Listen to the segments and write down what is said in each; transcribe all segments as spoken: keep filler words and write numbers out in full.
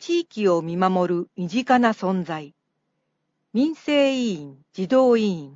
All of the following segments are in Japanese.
地域を見守る身近な存在。民生委員児童委員。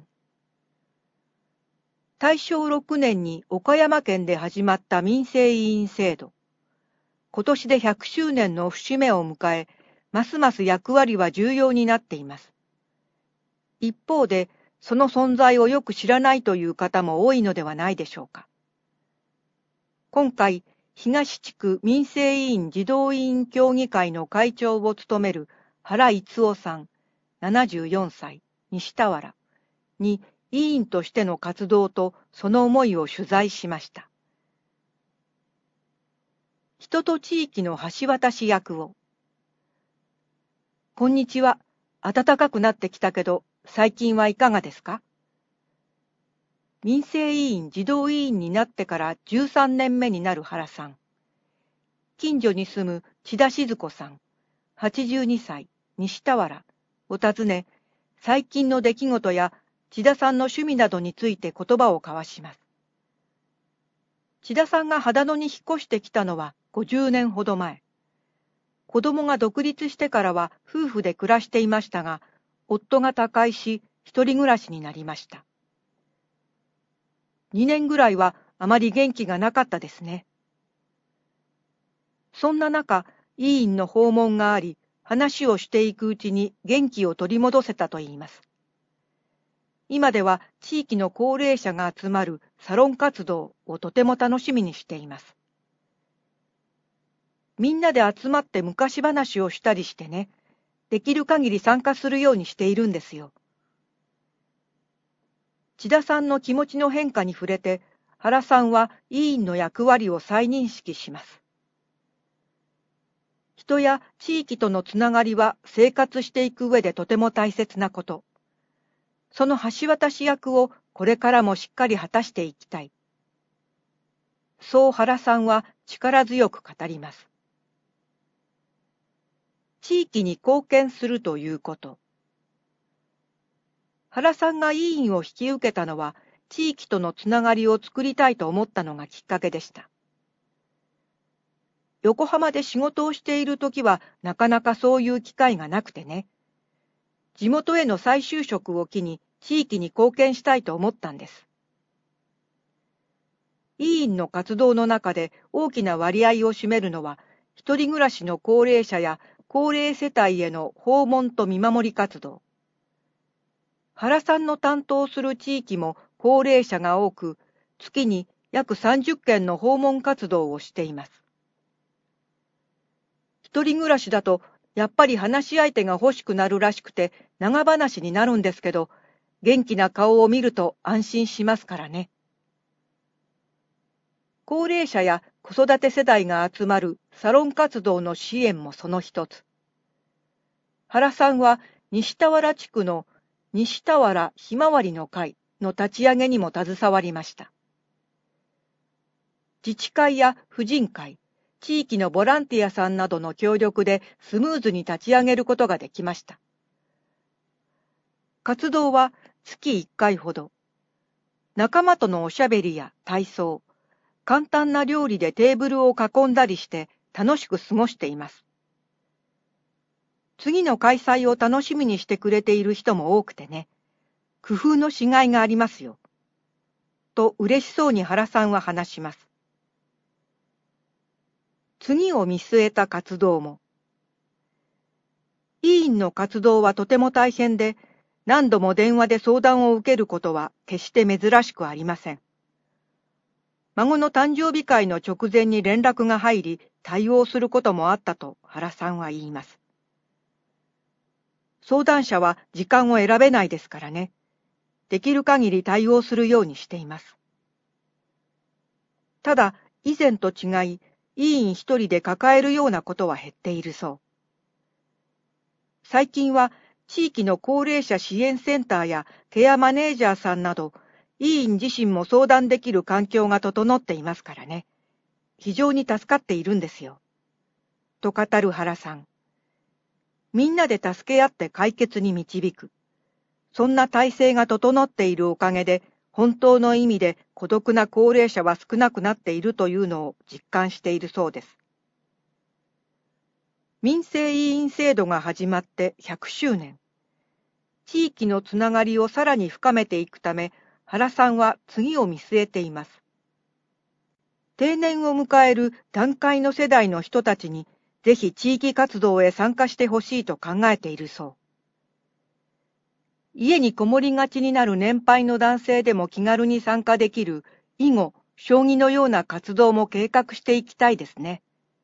大正ろくねんに岡山県で始まった民生委員制度。今年でひゃくしゅうねんの節目を迎え、ますます役割は重要になっています。一方で、その存在をよく知らないという方も多いのではないでしょうか。今回、東地区民生委員児童委員協議会の会長を務める原逸夫さん、ななじゅうよんさい、西田原に委員としての活動とその思いを取材しました。人と地域の橋渡し役を。こんにちは。暖かくなってきたけど、最近はいかがですか？民生委員児童委員になってからじゅうさんねんめになる原さん。近所に住む千田静子さん、はちじゅうにさい、西田原を訪ね、最近の出来事や千田さんの趣味などについて言葉を交わします。千田さんが秦野に引っ越してきたのはごじゅうねんほど前。子供が独立してからは夫婦で暮らしていましたが、夫が他界し、一人暮らしになりました。にねんぐらいはあまり元気がなかったですね。そんな中、委員の訪問があり、話をしていくうちに元気を取り戻せたといいます。今では地域の高齢者が集まるサロン活動をとても楽しみにしています。みんなで集まって昔話をしたりしてね、できる限り参加するようにしているんですよ。千田さんの気持ちの変化に触れて、原さんは委員の役割を再認識します。人や地域とのつながりは生活していく上でとても大切なこと。その橋渡し役をこれからもしっかり果たしていきたい。そう原さんは力強く語ります。地域に貢献するということ。原さんが委員を引き受けたのは、地域とのつながりを作りたいと思ったのがきっかけでした。横浜で仕事をしているときはなかなかそういう機会がなくてね。地元への再就職を機に地域に貢献したいと思ったんです。委員の活動の中で大きな割合を占めるのは、一人暮らしの高齢者や高齢世帯への訪問と見守り活動。原さんの担当する地域も高齢者が多く、月に約さんじゅっけんの訪問活動をしています。一人暮らしだと、やっぱり話し相手が欲しくなるらしくて長話になるんですけど、元気な顔を見ると安心しますからね。高齢者や子育て世代が集まるサロン活動の支援もその一つ。原さんは西田原地区の西田原ひまわりの会の立ち上げにも携わりました。自治会や婦人会、地域のボランティアさんなどの協力でスムーズに立ち上げることができました。活動は月いっかいほど。仲間とのおしゃべりや体操、簡単な料理でテーブルを囲んだりして楽しく過ごしています。次の開催を楽しみにしてくれている人も多くてね、工夫のしがいがありますよ。と嬉しそうに原さんは話します。次を見据えた活動も。委員の活動はとても大変で、何度も電話で相談を受けることは決して珍しくありません。孫の誕生日会の直前に連絡が入り、対応することもあったと原さんは言います。相談者は時間を選べないですからね。できる限り対応するようにしています。ただ、以前と違い、委員一人で抱えるようなことは減っているそう。最近は地域の高齢者支援センターやケアマネージャーさんなど、委員自身も相談できる環境が整っていますからね。非常に助かっているんですよ。と語る原さん。みんなで助け合って解決に導く。そんな体制が整っているおかげで、本当の意味で孤独な高齢者は少なくなっているというのを実感しているそうです。 民生委員制度が始まってひゃくしゅうねん。地域のつながりをさらに深めていくため、原さんは次を見据えています。定年を迎える団塊の世代の人たちに、ぜひ地域活動へ参加してほしいと考えているそう。家にこもりがちになる年配の男性でも気軽に参加できる囲碁、将棋のような活動も計画していきたいですね。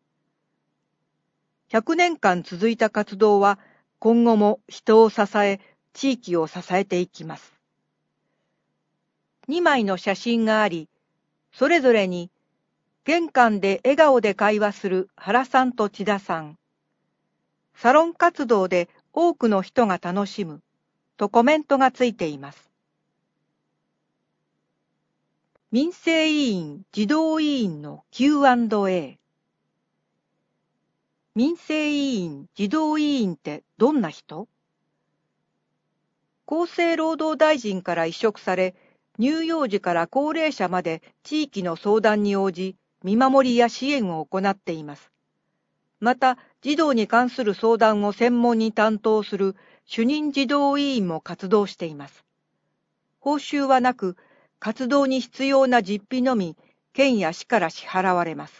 ひゃくねんかん続いた活動は今後も人を支え、地域を支えていきます。にまいの写真があり、それぞれに玄関で笑顔で会話する原さんと千田さん、サロン活動で多くの人が楽しむとコメントがついています。民生委員児童委員の キューアンドエー。 民生委員児童委員ってどんな人？厚生労働大臣から委嘱され、乳幼児から高齢者まで地域の相談に応じ、見守りや支援を行っています。また、児童に関する相談を専門に担当する主任児童委員も活動しています。報酬はなく、活動に必要な実費のみ、県や市から支払われます。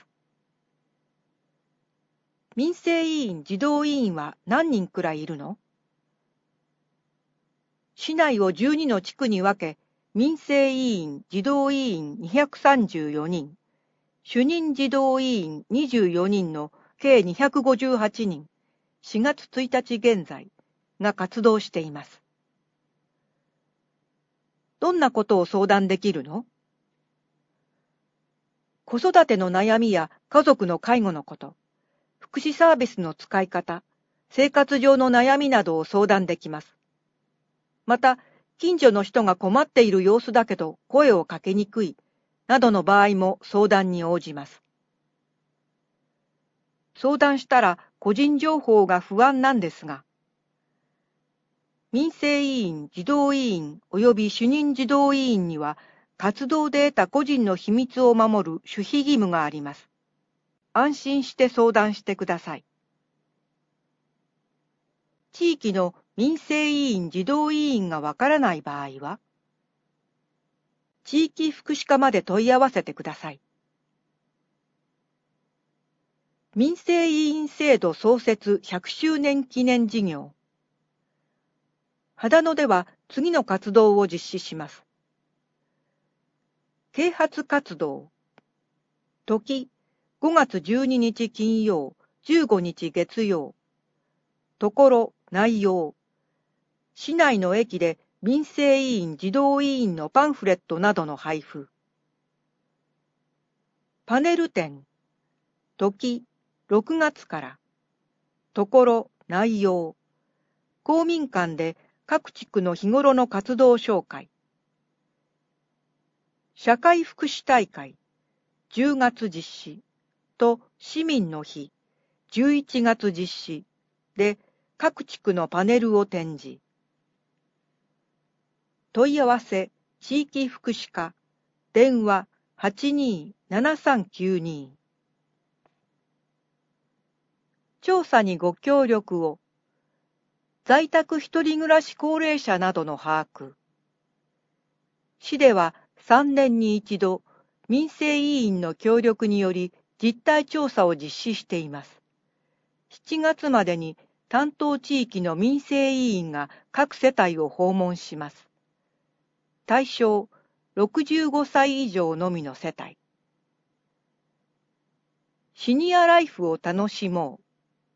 民生委員児童委員は何人くらいいるの？市内をじゅうにの地区に分け、民生委員児童委員にひゃくさんじゅうよにん、主任児童委員にじゅうよにんの計にひゃくごじゅうはちにん、しがつついたち現在が活動しています。どんなことを相談できるの？子育ての悩みや家族の介護のこと、福祉サービスの使い方、生活上の悩みなどを相談できます。また、近所の人が困っている様子だけど声をかけにくい、などの場合も相談に応じます。相談したら個人情報が不安なんですが、民生委員児童委員及び主任児童委員には、活動で得た個人の秘密を守る守秘義務があります。安心して相談してください。地域の民生委員児童委員がわからない場合は、地域福祉課まで問い合わせてください。民生委員制度創設ひゃくしゅうねん記念事業。秦野では次の活動を実施します。啓発活動。時、ごがつじゅうににち金曜、じゅうごにち月曜。ところ、内容。市内の駅で民生委員児童委員のパンフレットなどの配布。パネル展。時、ろくがつから。ところ、内容。公民館で各地区の日頃の活動紹介。社会福祉大会、じゅうがつ実施と市民の日、じゅういちがつ実施で各地区のパネルを展示。問い合わせ、地域福祉課、電話 はちにーななさんきゅうに。調査にご協力を。在宅一人暮らし高齢者などの把握。市ではさんねんに一度、民生委員の協力により実態調査を実施しています。しちがつまでに担当地域の民生委員が各世帯を訪問します。対象、ろくじゅうごさい以上のみの世帯。シニアライフを楽しもう。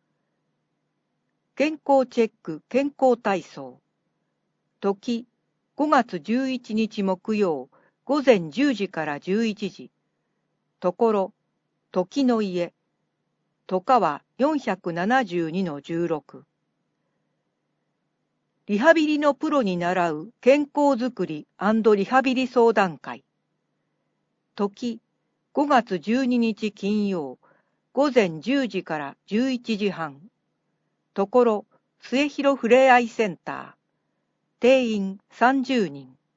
健康チェック健康体操。時、ごがつじゅういちにち木曜、ごぜんじゅうじからじゅういちじ。ところ、時の家。とかは よんひゃくななじゅうにのじゅうろく。リハビリのプロに習う健康づくり&リハビリ相談会。時、ごがつじゅうににち金曜、ごぜんじゅうじからじゅういちじはん。ところ、末広ふれあいセンター。定員さんじゅうにん。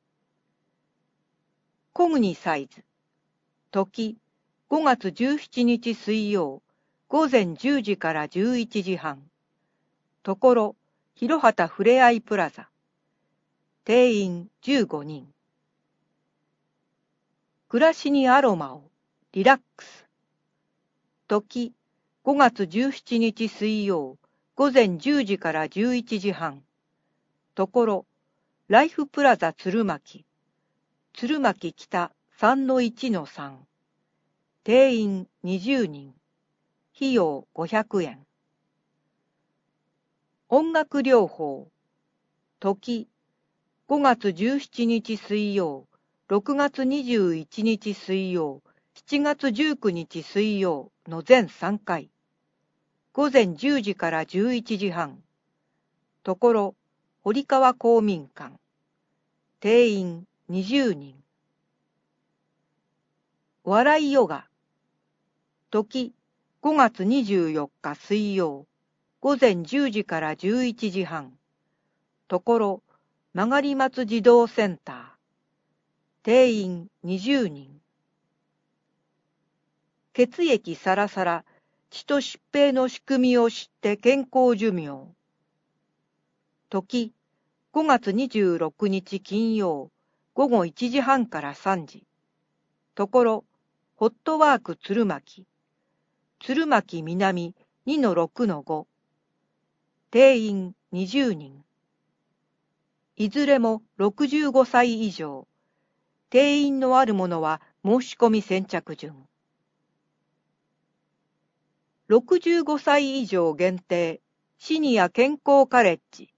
コグニサイズ。時、ごがつじゅうしちにち水曜、 午前じゅうじからじゅういちじはん。ところ、広畑ふれあいプラザ。定員じゅうごにん。暮らしにアロマを、リラックス。時、ごがつじゅうしちにち水曜、午前じゅうじからじゅういちじはん。ところ、ライフプラザ鶴巻。鶴巻北 さんのいちのさん。定員にじゅうにん。費用ごひゃくえん。音楽療法。時、ごがつじゅうしちにち水曜、ろくがつにじゅういちにち水曜、しちがつじゅうくにち水曜の全さんかい。午前じゅうじからじゅういちじはん。ところ、堀川公民館。定員にじゅうにん。笑いヨガ。時、ごがつにじゅうよっか水曜、午前じゅうじからじゅういちじはん。ところ、曲り松児童センター。定員にじゅうにん。血液サラサラ、血と疾病の仕組みを知って健康寿命。時、ごがつにじゅうろくにち金曜、ごごいちじはんからさんじ。ところ、ホットワーク鶴巻。鶴巻南 にのろくのご。定員にじゅうにん。いずれもろくじゅうごさい以上。定員のあるものは申し込み先着順。ろくじゅうごさい以上限定、シニア健康カレッジ。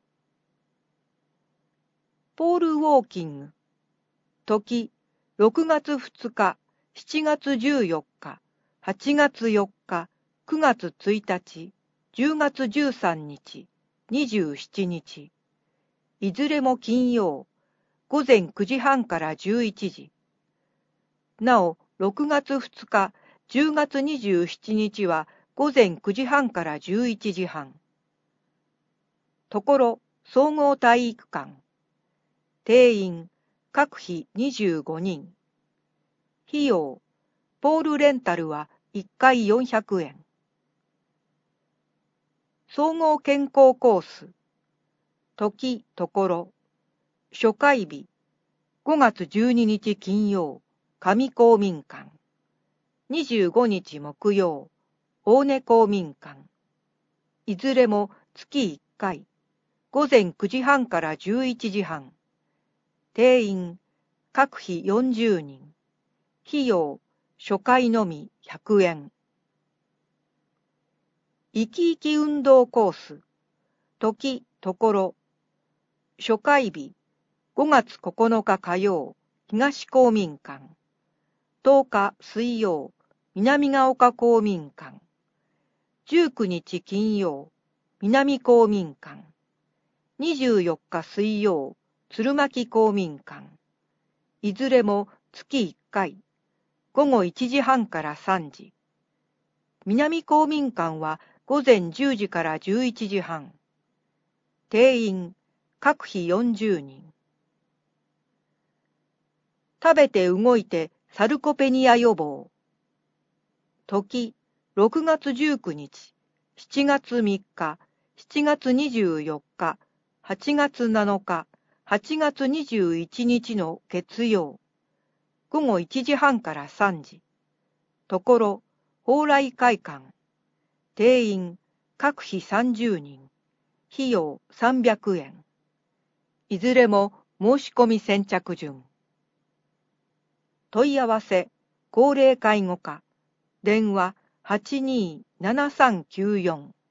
ポールウォーキング。時、ろくがつふつか、しちがつじゅうよっか、はちがつよっか、くがつついたち、じゅうがつじゅうさんにち、にじゅうしちにち。いずれも金曜、ごぜんくじはんからじゅういちじ。なお、ろくがつふつか、じゅうがつにじゅうしちにちはごぜんくじはんからじゅういちじはん。ところ、総合体育館。定員、各費にじゅうごにん。費用、ポールレンタルはいっかいよんひゃくえん。総合健康コース。時、ところ。初回日、ごがつじゅうににち金曜、上公民館。にじゅうごにち木曜、大根公民館。いずれも月いっかい、ごぜんくじはんからじゅういちじはん。定員、各費よんじゅうにん。費用、初回のみひゃくえん。生き生き運動コース。時、ところ。初回日、ごがつここのか火曜、東公民館。とおか水曜、南ヶ丘公民館。じゅうくにち金曜、南公民館。にじゅうよっか水曜、鶴巻公民館。いずれも月いっかい、ごごいちじはんからさんじ。南公民館はごぜんじゅうじからじゅういちじはん。定員、各費よんじゅうにん。食べて動いてサルコペニア予防。時、ろくがつじゅうくにち、しちがつみっか、しちがつにじゅうよっか、はちがつなのか、はちがつにじゅういちにちの月曜。ごごいちじはんからさんじ。ところ、蓬莱会館。定員、各費さんじゅうにん。費用さんびゃくえん。いずれも申し込み先着順。問い合わせ、高齢介護課。電話 はちにーななさんきゅうよん。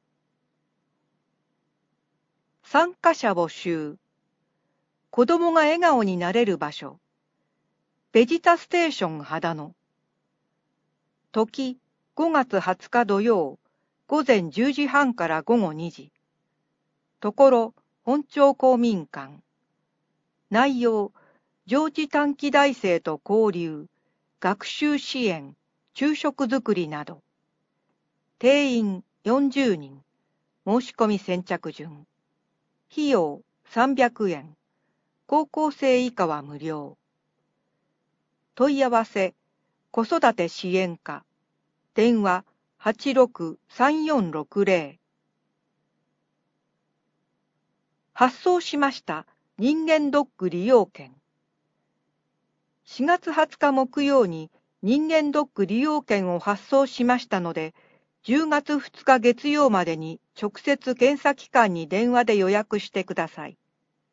参加者募集。子どもが笑顔になれる場所。ベジタステーション秦野。時、ごがつはつか土曜、ごぜんじゅうじはんからごごにじ。ところ、本町公民館。内容、上智短期大生と交流、学習支援、昼食作りなど。定員よんじゅうにん。申し込み先着順。費用さんびゃくえん。高校生以下は無料。問い合わせ、子育て支援課。電話はちろくさんよんろくぜろ。発送しました人間ドック利用券。しがつはつか木曜に人間ドック利用券を発送しましたので、じゅうがつふつか月曜までに直接検査機関に電話で予約してください。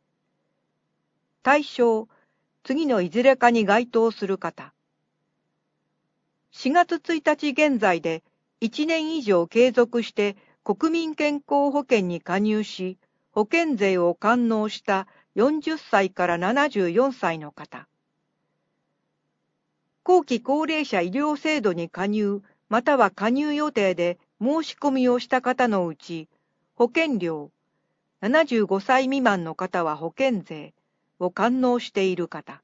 対象、次のいずれかに該当する方。しがつついたち現在でいちねん以上継続して国民健康保険に加入し、保険税を完納したよんじゅっさいからななじゅうよんさいの方。後期高齢者医療制度に加入または加入予定で申し込みをした方のうち、保険料、ななじゅうごさい未満の方は保険税を完納している方。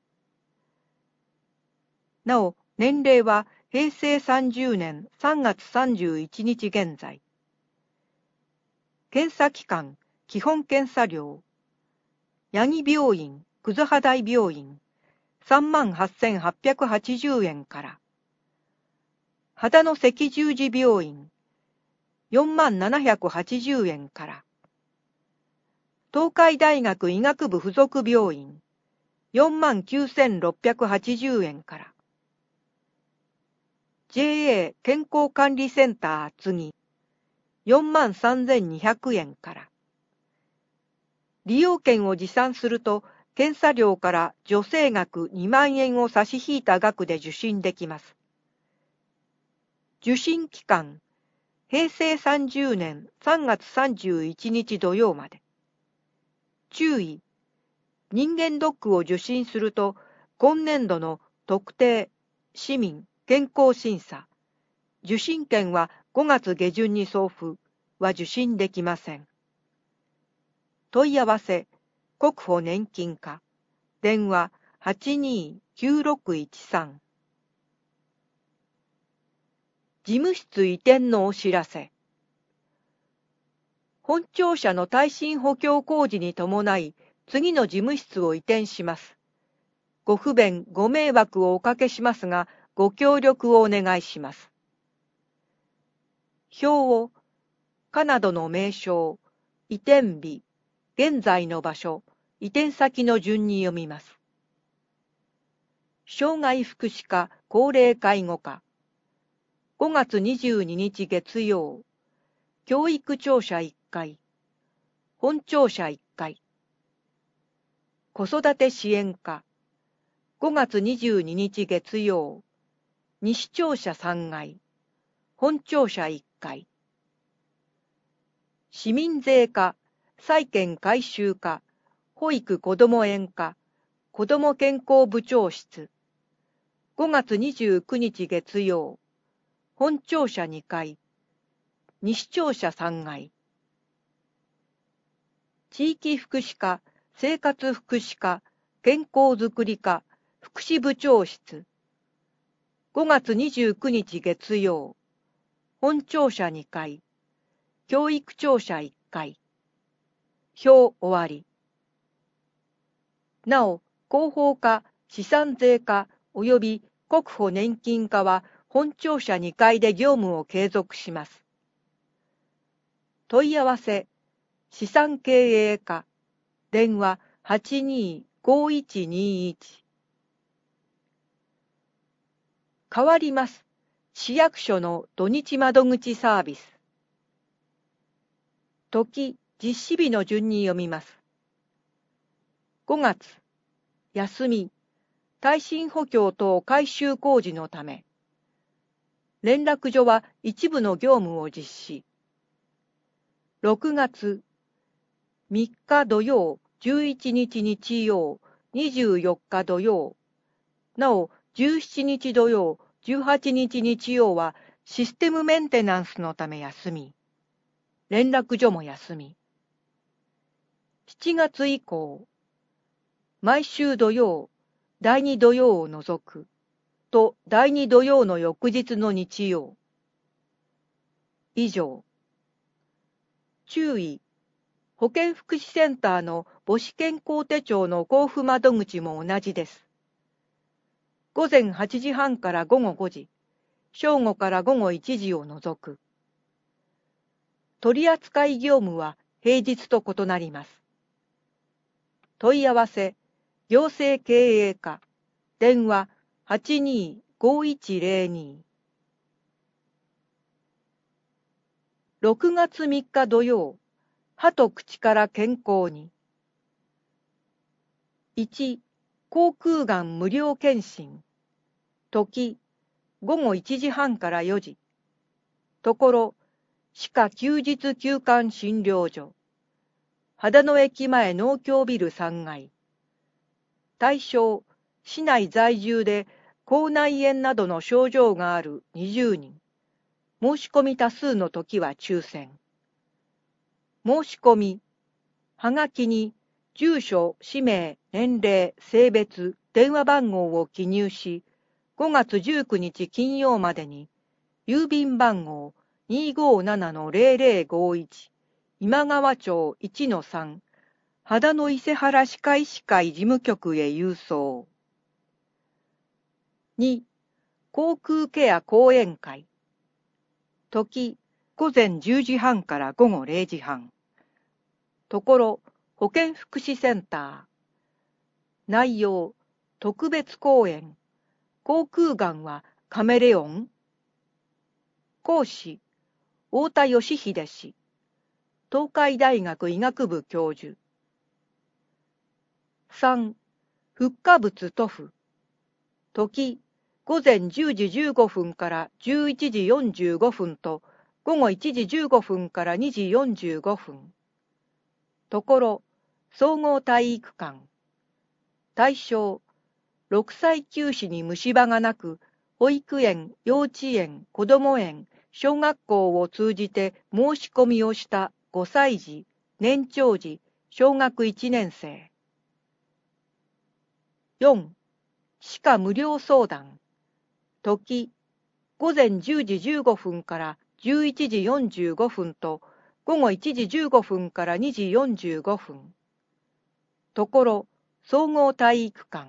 なお、年齢はへいせいさんじゅうねんさんがつさんじゅういちにち現在。検査機関、基本検査料。八木病院、葛葉台病院、さんまんはっせんはっぴゃくはちじゅうえんから。秦野赤十字病院、よんまんななひゃくはちじゅうえんから。東海大学医学部附属病院、よんまんきゅうせんろっぴゃくはちじゅうえんから。ジェーエー 健康管理センター次、よんまんさんぜんにひゃくえんから。利用券を持参すると、検査料から助成額にまんえんを差し引いた額で受診できます。受診期間、へいせいさんじゅうねんさんがつさんじゅういちにち土曜まで。注意、人間ドックを受診すると、今年度の特定、市民、健康審査、受診券はごがつげじゅんに送付は受診できません。問い合わせ、国保年金課、電話 はちにーきゅうろくいちさん。事務室移転のお知らせ。本庁舎の耐震補強工事に伴い、次の事務室を移転します。ご不便、ご迷惑をおかけしますが、ご協力をお願いします。表を、カナダの名称、移転日、現在の場所、移転先の順に読みます。障害福祉課高齢介護課、ごがつにじゅうににち月曜、教育庁舎いっかい、本庁舎いっかい。子育て支援課、ごがつにじゅうににち月曜、西庁舎さんがい、本庁舎いっかい。市民税課、債権回収課、保育子ども園課、子ども健康部長室、ごがつにじゅうくにち月曜、本庁舎にかい、西庁舎さんがい。地域福祉課、生活福祉課、健康づくり課、福祉部長室、ごがつにじゅうくにち月曜、本庁舎にかい、教育庁舎いっかい。表終わり。なお、広報課、資産税課及び国保年金課は本庁舎にかいで業務を継続します。問い合わせ、資産経営課、電話 はちにーごいちにいち。変わります。市役所の土日窓口サービス。時、実施日の順に読みます。ごがつ、休み、耐震補強等改修工事のため。連絡所は一部の業務を実施。ろくがつ、みっか土曜、じゅういちにち日曜、にじゅうよっか土曜。なお、じゅうしちにち土曜、じゅうはちにち日曜はシステムメンテナンスのため休み。連絡所も休み。しちがつ以降、毎週土曜、だいに土曜を除く、とだいに土曜の翌日の日曜。以上。注意。保健福祉センターの母子健康手帳の交付窓口も同じです。ごぜんはちじはんからごごごじ、 正午から午後いちじを除く。取扱業務は平日と異なります。問い合わせ、行政経営課、電話 はちにーごいちぜろに。ろくがつみっか土曜、歯と口から健康に。いち、口腔がん無料検診。時、午後いちじはんからよじ。ところ、歯科休日休館診療所。秦野駅前農協ビルさんがい。対象、市内在住で口内炎などの症状があるにじゅうにん。申し込み多数の時は抽選。申し込み、はがきに住所、氏名、年齢、性別、電話番号を記入し、ごがつじゅうくにち金曜までに、郵便番号 にーごーななのぜろぜろごいち、今川町 いちのさん、秦野伊勢原歯科医師会事務局へ郵送。に、口腔ケア講演会。時、午前じゅうじはんから午後れいじはん。ところ、保健福祉センター。内容、特別講演。口腔がんはカメレオン。講師、太田義秀氏。東海大学医学部教授。さん、フッ化物塗布。時、午前じゅうじじゅうごふんからじゅういちじよんじゅうごふんと午後いちじじゅうごふんからにじよんじゅうごふん。ところ、総合体育館。対象、ろくさい休止に虫歯がなく、保育園、幼稚園、子ども園、小学校を通じて申し込みをしたごさい児、年長児、小学いちねん生。よん、歯科無料相談。時、午前じゅうじじゅうごふんからじゅういちじよんじゅうごふんと午後いちじじゅうごふんからにじよんじゅうごふん。ところ、総合体育館。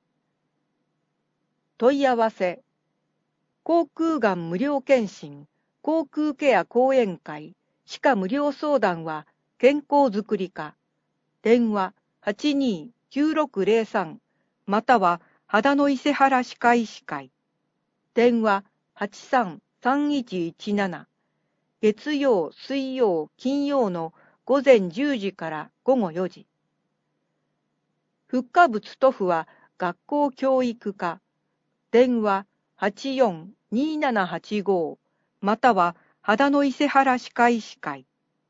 問い合わせ、口腔がん無料検診、口腔ケア講演会、歯科無料相談は健康づくり課、電話 はちにーきゅうろくぜろさん または秦野伊勢原歯科医師会、電話 はちさんさんいちいちなな、月曜、水曜、金曜の午前じゅうじから午後よじ。フッ化物塗布は学校教育課、電話 はちよんにーななはちご または秦野伊勢原歯科医師会。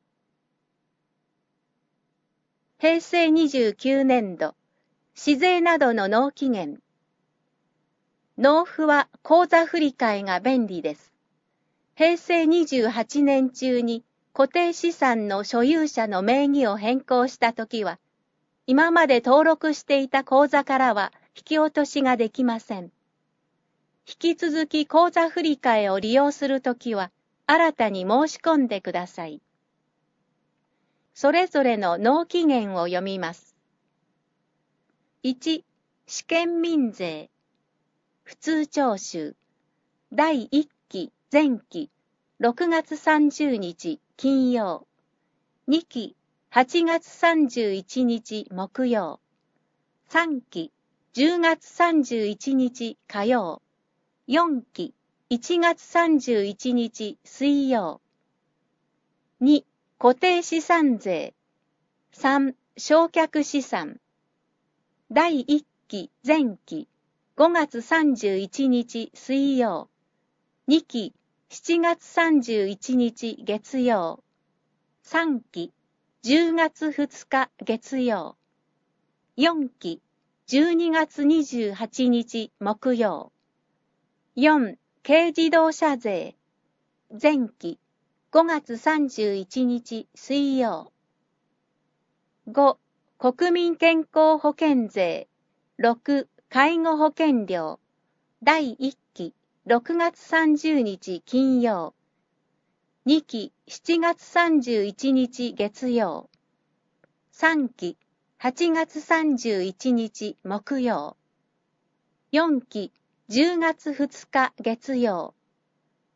へいせいにじゅうきゅうねんど、市税などの納期限。納付は口座振替が便利です。へいせいにじゅうはちねん中に固定資産の所有者の名義を変更したときは、今まで登録していた口座からは引き落としができません。引き続き口座振替を利用するときは、新たに申し込んでください。それぞれの納期限を読みます。いち、試験民税。普通徴収。だいいっき前期ろくがつさんじゅうにち金曜。にきはちがつさんじゅういちにち木曜。さんきじゅうがつさんじゅういちにち火曜。よんきいちがつさんじゅういちにち水曜。に、固定資産税。さん、償却資産。だいいっき前期ごがつさんじゅういちにち水曜。にきしちがつさんじゅういちにち月曜。さんきじゅうがつふつか月曜。よんきじゅうにがつにじゅうはちにち木曜。よん、軽自動車税。前期ごがつさんじゅういちにち水曜。ご、国民健康保険税。ろく、介護保険料。だいいっきろくがつさんじゅうにち金曜。にきしちがつさんじゅういちにち月曜。さんきはちがつさんじゅういちにち木曜。よんきじゅうがつふつか月曜。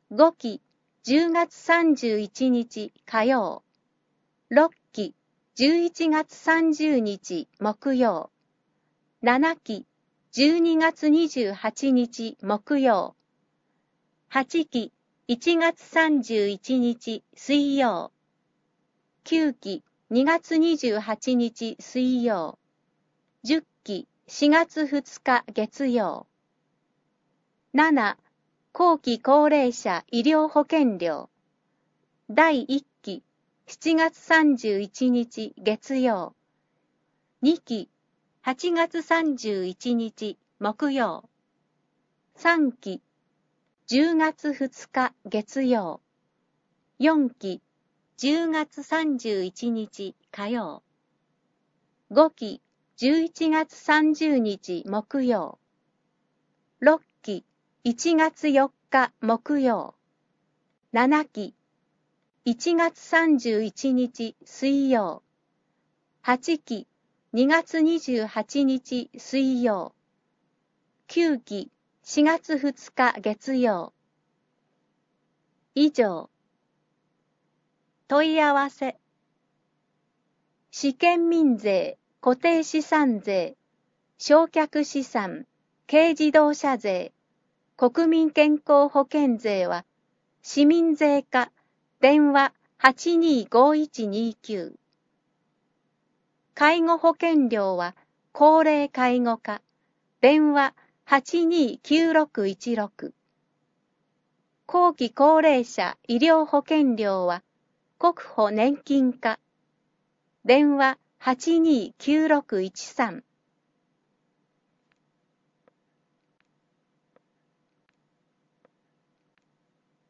ごきじゅうがつさんじゅういちにち火曜。ろっきじゅういちがつさんじゅうにち木曜。ななきじゅうにがつにじゅうはちにち木曜。はちきいちがつさんじゅういちにち水曜。きゅうきにがつにじゅうはちにち水曜。じゅっきしがつふつか月曜。なな後期高齢者医療保険料。だいいっきしちがつさんじゅういちにち月曜。にきはちがつさんじゅういちにち木曜。さんきじゅうがつふつか月曜。よんきじゅうがつさんじゅういちにち火曜。ごきじゅういちがつさんじゅうにち木曜。ろっきいちがつよっか木曜。ななきいちがつさんじゅういちにち水曜。はちきにがつにじゅうはちにち水曜。きゅうきしがつふつか月曜。以上。問い合わせ。試験民税、固定資産税、償却資産、軽自動車税、国民健康保険税は、市民税課、電話 はちにーごいちにきゅう。介護保険料は、高齢介護課、電話 はちにーきゅうろくいちろく。後期高齢者医療保険料は、国保年金課、電話 はちにーきゅうろくいちさん。